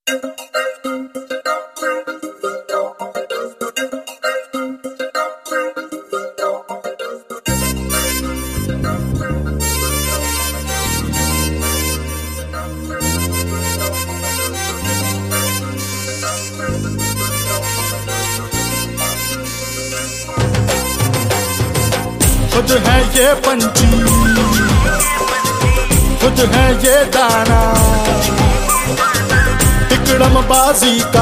खुद है ये पंछी, खुद है ये दाना, तिकड़म बाजी का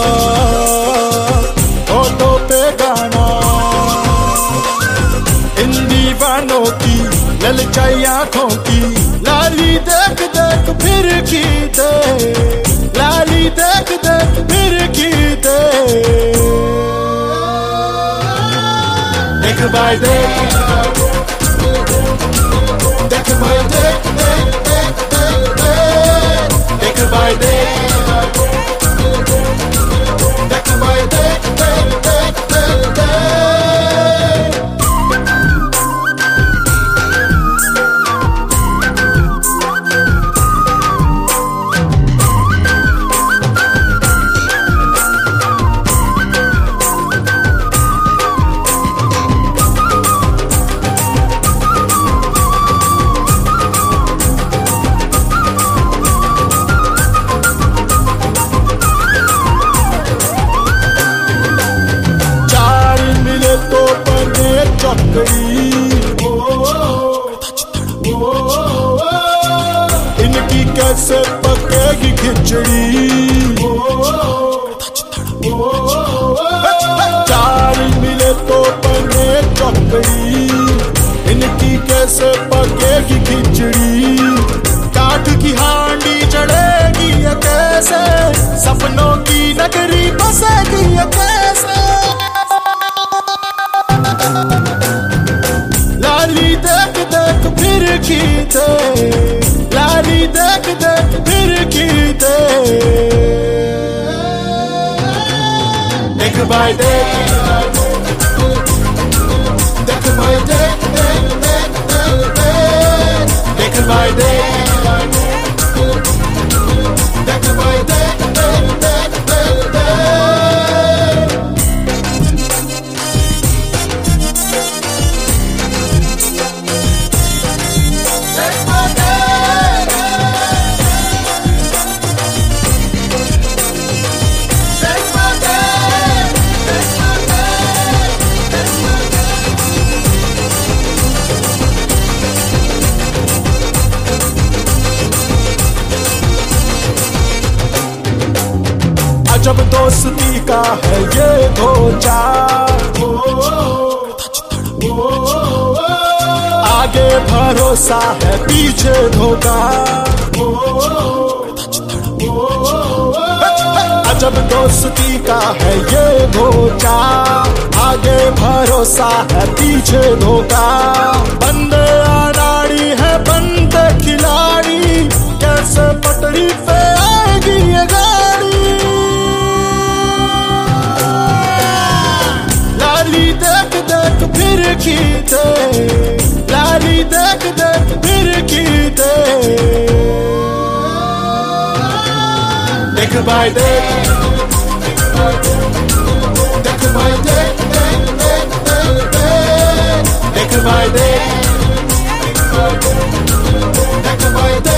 होठों पे गाना। इन दीवानों की ललचाई आंखों की लाली देख देख फिर की दे, लाली देख देख फिर की दे। देख भाई देख, देख भाई देख, देख भाई देख, देख भाई देख, इनकी कैसे पकेगी खिचड़ी। चार मिले तो बने चौकड़ी, इनकी कैसे पकेगी खिचड़ी। काठ की हांडी चढ़ेगी या कैसे, सपनों की नगरी बसेगी या कैसे। लाली देख देख फिर की दे, लाली देख देख फिर की दे। देख भाई देख, देख भाई देख, देख भाई देख, देख भाई देख। जब दोस्ती का है ये ढोचा, आगे भरोसा है पीछे धोखा। जब दोस्ती का है ये ढोचा, आगे भरोसा है पीछे धोखा। बंदे अनाड़ी है बंदे खिलाड़ी, कैसे पटरी पे आएगी ये गाड़ी। लाली देख देख फिर की दे, लाली देख देख फिर की दे। देख भाई देख, देख भाई देख, देख भाई देख, देख भाई देख।